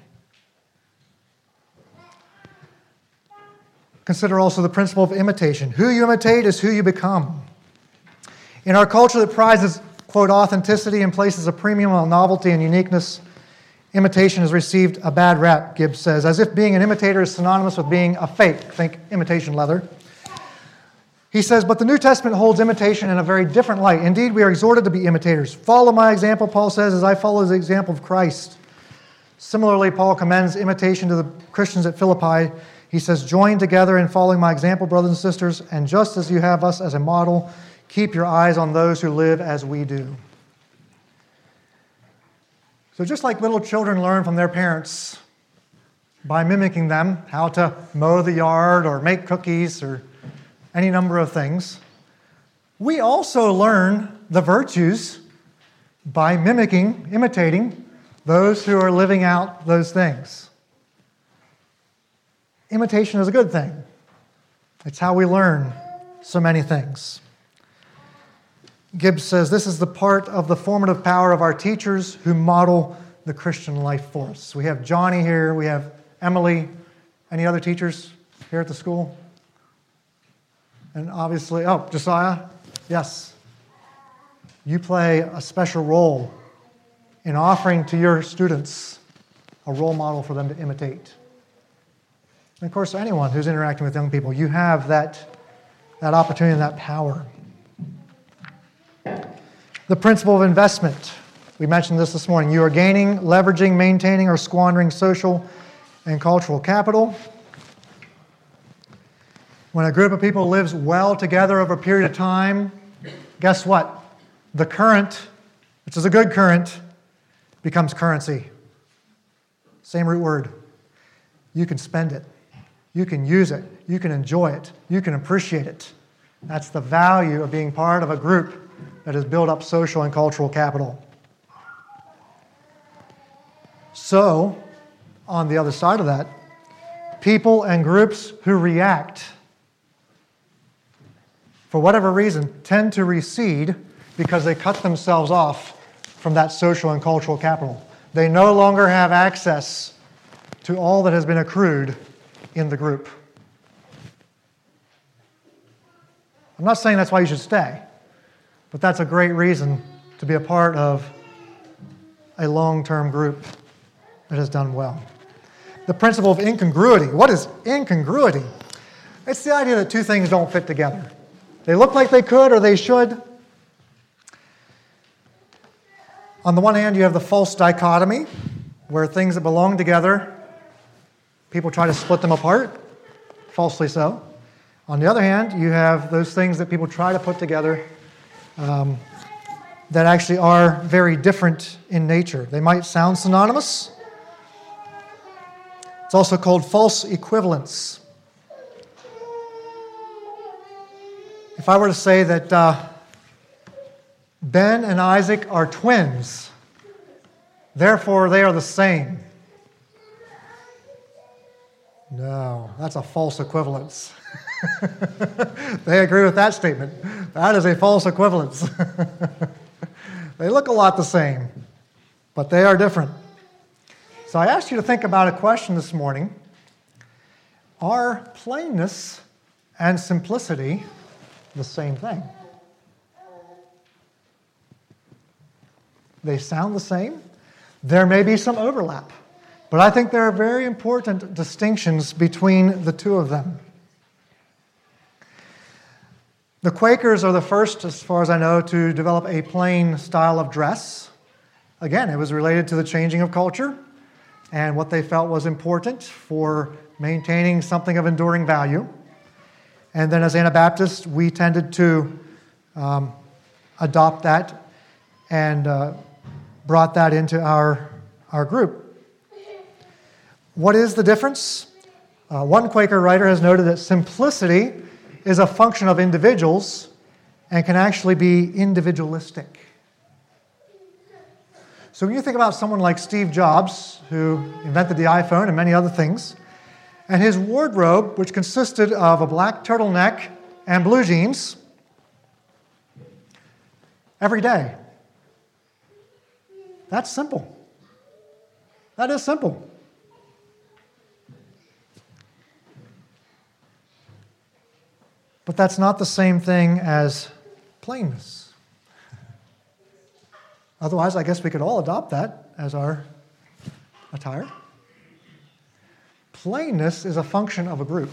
Consider also the principle of imitation. Who you imitate is who you become. In our culture that prizes, quote, authenticity and places a premium on novelty and uniqueness, imitation has received a bad rap, Gibbs says, as if being an imitator is synonymous with being a fake. Think imitation leather. He says, but the New Testament holds imitation in a very different light. Indeed, we are exhorted to be imitators. Follow my example, Paul says, as I follow the example of Christ. Similarly, Paul commends imitation to the Christians at Philippi. He says, join together in following my example, brothers and sisters, and just as you have us as a model, keep your eyes on those who live as we do. So just like little children learn from their parents by mimicking them how to mow the yard or make cookies or any number of things, we also learn the virtues by mimicking, imitating those who are living out those things. Imitation is a good thing. It's how we learn so many things. Gibbs says this is the part of the formative power of our teachers who model the Christian life for us. We have Johnny here, we have Emily. Any other teachers here at the school? And obviously, oh, Josiah, yes. You play a special role in offering to your students a role model for them to imitate. And of course, anyone who's interacting with young people, you have that, that opportunity and that power. The principle of investment. We mentioned this this morning. You are gaining, leveraging, maintaining, or squandering social and cultural capital. When a group of people lives well together over a period of time, guess what? The current, which is a good current, becomes currency. Same root word. You can spend it. You can use it. You can enjoy it. You can appreciate it. That's the value of being part of a group that has built up social and cultural capital. So, on the other side of that, people and groups who react, for whatever reason, tend to recede because they cut themselves off from that social and cultural capital. They no longer have access to all that has been accrued in the group. I'm not saying that's why you should stay, but that's a great reason to be a part of a long-term group that has done well. The principle of incongruity. What is incongruity? It's the idea that two things don't fit together. They look like they could or they should. On the one hand, you have the false dichotomy, where things that belong together, people try to split them apart, falsely so. On the other hand, you have those things that people try to put together um, that actually are very different in nature. They might sound synonymous. It's also called false equivalence. If I were to say that uh, Ben and Isaac are twins. Therefore, they are the same. No, that's a false equivalence. They agree with that statement. That is a false equivalence. They look a lot the same, but they are different. So I asked you to think about a question this morning. Are plainness and simplicity the same thing? They sound the same. There may be some overlap, but I think there are very important distinctions between the two of them. The Quakers are the first, as far as I know, to develop a plain style of dress. Again, it was related to the changing of culture and what they felt was important for maintaining something of enduring value. And then as Anabaptists, we tended to um, adopt that and uh, brought that into our, our group. What is the difference? Uh, one Quaker writer has noted that simplicity is a function of individuals and can actually be individualistic. So when you think about someone like Steve Jobs, who invented the iPhone and many other things, and his wardrobe, which consisted of a black turtleneck and blue jeans, every day. That's simple. That is simple. But that's not the same thing as plainness. Otherwise, I guess we could all adopt that as our attire. Plainness is a function of a group.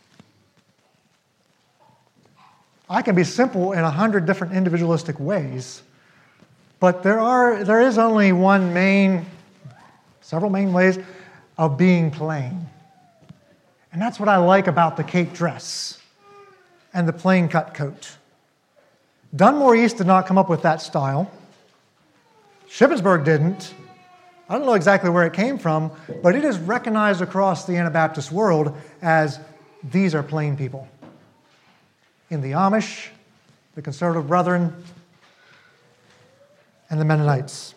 I can be simple in a hundred different individualistic ways, but there are there is only one main, several main ways of being plain. And that's what I like about the cape dress and the plain cut coat. Dunmore East did not come up with that style. Shippensburg didn't. I don't know exactly where it came from, but it is recognized across the Anabaptist world as these are plain people. In the Amish, the Conservative Brethren, and the Mennonites.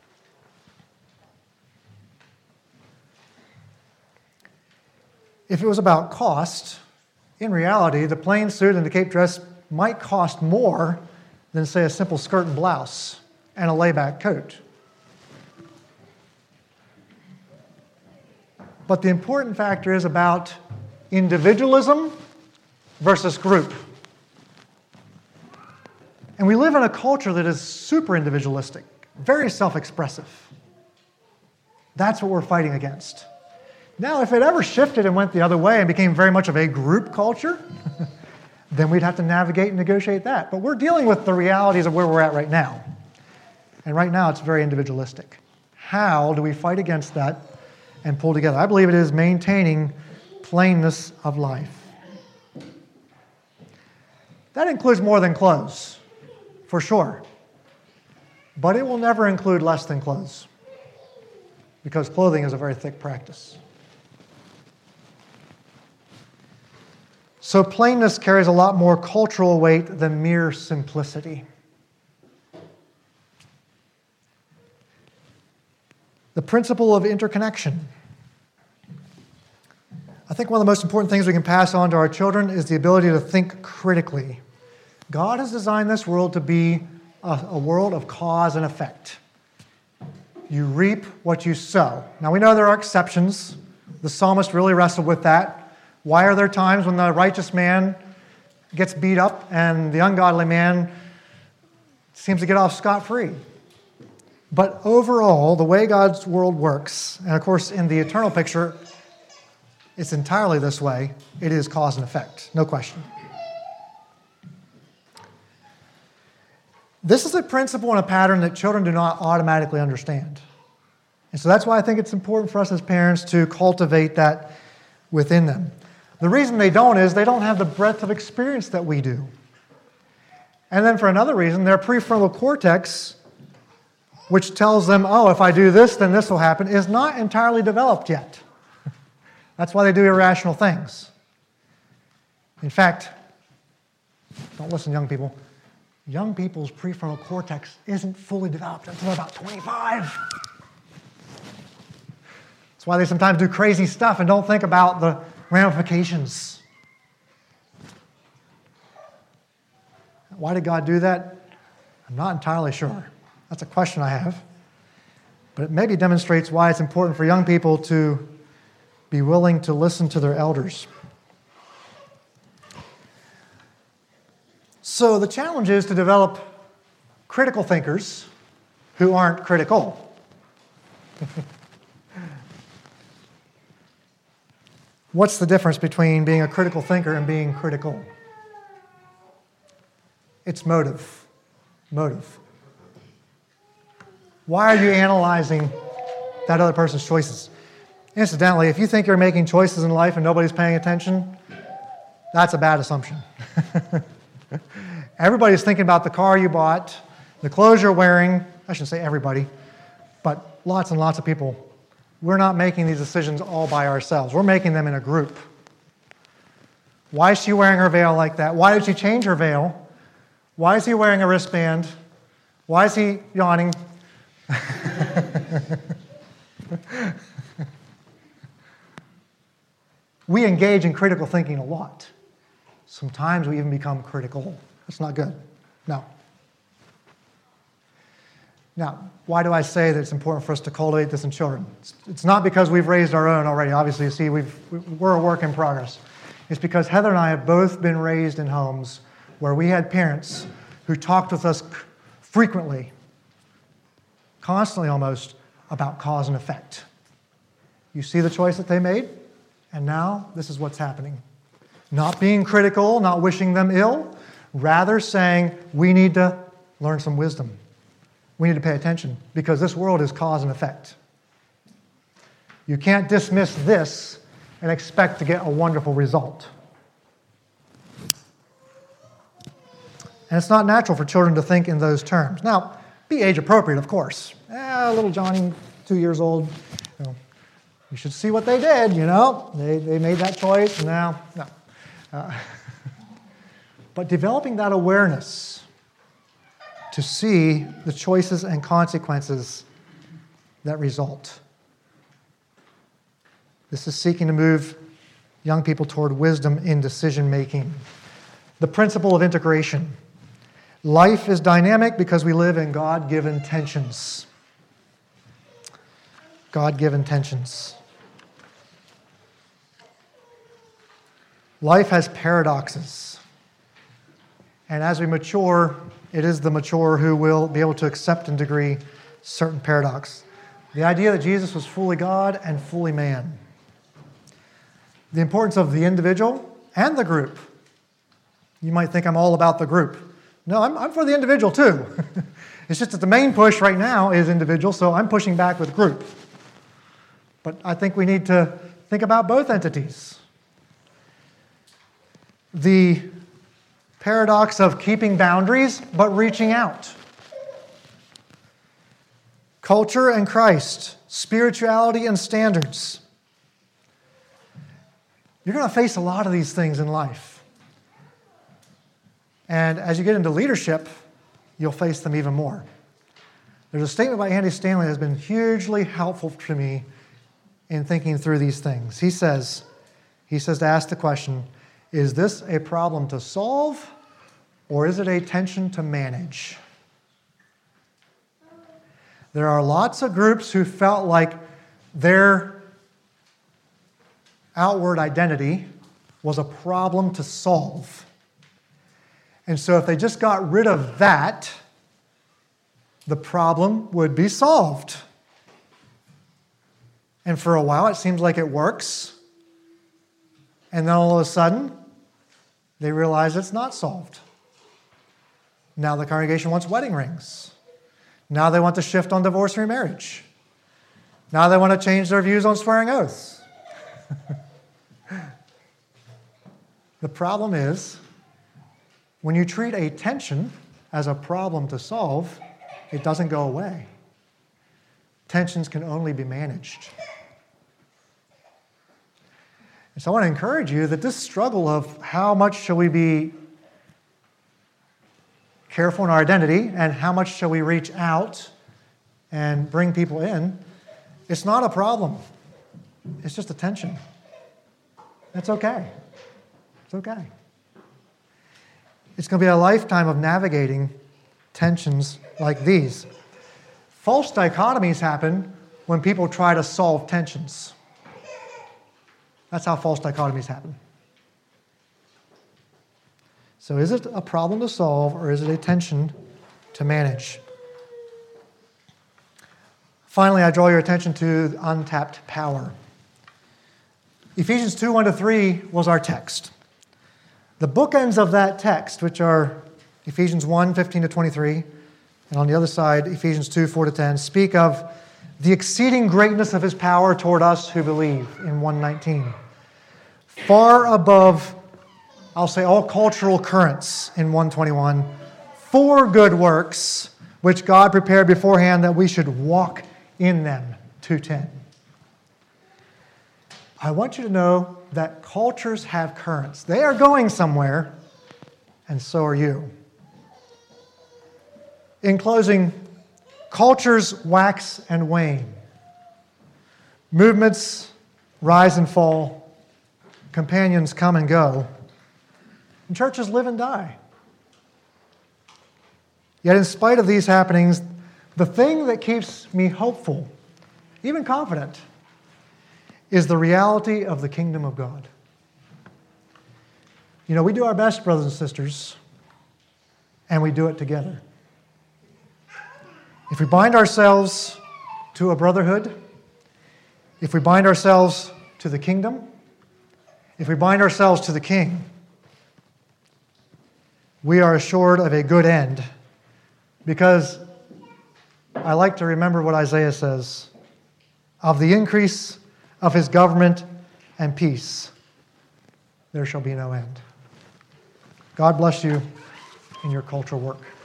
If it was about cost, in reality, the plain suit and the cape dress might cost more than, say, a simple skirt and blouse and a layback coat. But the important factor is about individualism versus group. And we live in a culture that is super individualistic, very self-expressive. That's what we're fighting against. Now, if it ever shifted and went the other way and became very much of a group culture, then we'd have to navigate and negotiate that. But we're dealing with the realities of where we're at right now. And right now, it's very individualistic. How do we fight against that and pull together? I believe it is maintaining plainness of life. That includes more than clothes, for sure. But it will never include less than clothes, because clothing is a very thick practice. So plainness carries a lot more cultural weight than mere simplicity. The principle of interconnection. I think one of the most important things we can pass on to our children is the ability to think critically. God has designed this world to be a, a world of cause and effect. You reap what you sow. Now we know there are exceptions. The psalmist really wrestled with that. Why are there times when the righteous man gets beat up and the ungodly man seems to get off scot-free? But overall, the way God's world works, and of course in the eternal picture, it's entirely this way. It is cause and effect, no question. This is a principle and a pattern that children do not automatically understand. And so that's why I think it's important for us as parents to cultivate that within them. The reason they don't is they don't have the breadth of experience that we do. And then for another reason, their prefrontal cortex, which tells them, oh, if I do this, then this will happen, is not entirely developed yet. That's why they do irrational things. In fact, don't listen, young people, young people's prefrontal cortex isn't fully developed until about twenty-five. That's why they sometimes do crazy stuff and don't think about the ramifications. Why did God do that? I'm not entirely sure. That's a question I have. But it maybe demonstrates why it's important for young people to be willing to listen to their elders. So the challenge is to develop critical thinkers who aren't critical. What's the difference between being a critical thinker and being critical? It's motive. Motive. Why are you analyzing that other person's choices? Incidentally, if you think you're making choices in life and nobody's paying attention, that's a bad assumption. Everybody's thinking about the car you bought, the clothes you're wearing. I shouldn't say everybody, but lots and lots of people. We're not making these decisions all by ourselves. We're making them in a group. Why is she wearing her veil like that? Why did she change her veil? Why is he wearing a wristband? Why is he yawning? We engage in critical thinking a lot. Sometimes we even become critical. That's not good. No. Now, why do I say that it's important for us to cultivate this in children? It's, it's not because we've raised our own already. Obviously, you see, we've, we're a work in progress. It's because Heather and I have both been raised in homes where we had parents who talked with us frequently, constantly almost, about cause and effect. You see the choice that they made, and now this is what's happening. Not being critical, not wishing them ill, rather saying we need to learn some wisdom. We need to pay attention because this world is cause and effect. You can't dismiss this and expect to get a wonderful result. And it's not natural for children to think in those terms. Now, be age appropriate, of course. Eh, little Johnny, two years old, you know, you should see what they did, you know. They, they made that choice, and now, no. Uh, but developing that awareness to see the choices and consequences that result. This is seeking to move young people toward wisdom in decision-making. The principle of integration. Life is dynamic because we live in God-given tensions. God-given tensions. Life has paradoxes. And as we mature, it is the mature who will be able to accept in degree certain paradox. The idea that Jesus was fully God and fully man. The importance of the individual and the group. You might think I'm all about the group. No, I'm, I'm for the individual too. It's just that the main push right now is individual, so I'm pushing back with group. But I think we need to think about both entities. The paradox of keeping boundaries, but reaching out. Culture and Christ, spirituality and standards. You're going to face a lot of these things in life. And as you get into leadership, you'll face them even more. There's a statement by Andy Stanley that has been hugely helpful to me in thinking through these things. He says, he says to ask the question, is this a problem to solve, or is it a tension to manage? There are lots of groups who felt like their outward identity was a problem to solve. And so if they just got rid of that, the problem would be solved. And for a while, it seems like it works. And then all of a sudden, they realize it's not solved. Now the congregation wants wedding rings. Now they want to shift on divorce and remarriage. Now they want to change their views on swearing oaths. The problem is, when you treat a tension as a problem to solve, it doesn't go away. Tensions can only be managed. And so I want to encourage you that this struggle of how much shall we be careful in our identity and how much shall we reach out and bring people in, it's not a problem. It's just a tension. That's okay. It's okay. It's going to be a lifetime of navigating tensions like these. False dichotomies happen when people try to solve tensions. That's how false dichotomies happen. So is it a problem to solve, or is it a tension to manage? Finally, I draw your attention to untapped power. Ephesians two, one to three was our text. The bookends of that text, which are Ephesians one, fifteen to twenty-three, and on the other side, Ephesians two, four to ten, speak of the exceeding greatness of his power toward us who believe in one nineteen. Far above, I'll say, all cultural currents in one twenty-one, for good works, which God prepared beforehand that we should walk in them, two ten. I want you to know that cultures have currents. They are going somewhere, and so are you. In closing, cultures wax and wane. Movements rise and fall. Companions come and go. And churches live and die. Yet in spite of these happenings, the thing that keeps me hopeful, even confident, is the reality of the kingdom of God. You know, we do our best, brothers and sisters, and we do it together. If we bind ourselves to a brotherhood, if we bind ourselves to the kingdom, if we bind ourselves to the King, we are assured of a good end, because I like to remember what Isaiah says, of the increase of his government and peace, there shall be no end. God bless you in your cultural work.